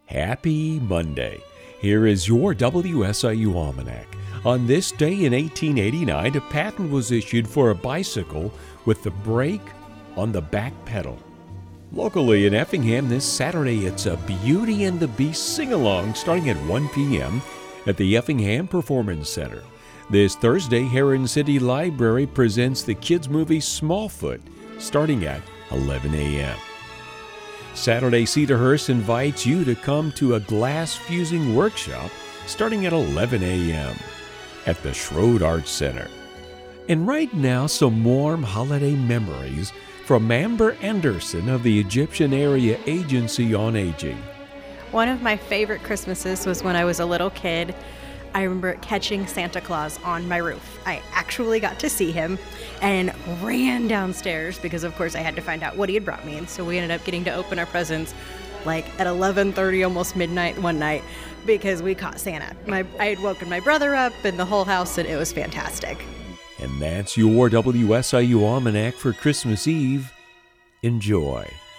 Happy Monday. Here is your WSIU Almanac. On this day in 1889, a patent was issued for a bicycle with the brake on the back pedal. Locally in Effingham this Saturday, it's a Beauty and the Beast sing-along starting at 1 p.m. at the Effingham Performance Center. This Thursday, Heron City Library presents the kids' movie Smallfoot starting at 11 a.m. Saturday, Cedarhurst invites you to come to a glass fusing workshop starting at 11 a.m. at the Schroed Arts Center. And right now, some warm holiday memories from Amber Anderson of the Egyptian Area Agency on Aging. One of my favorite Christmases was when I was a little kid. I remember catching Santa Claus on my roof. I actually got to see him and ran downstairs because, of course, I had to find out what he had brought me. And so we ended up getting to open our presents like at 11:30, almost midnight one night because we caught Santa. I had woken my brother up and the whole house, and it was fantastic. And that's your WSIU Almanac for Christmas Eve. Enjoy.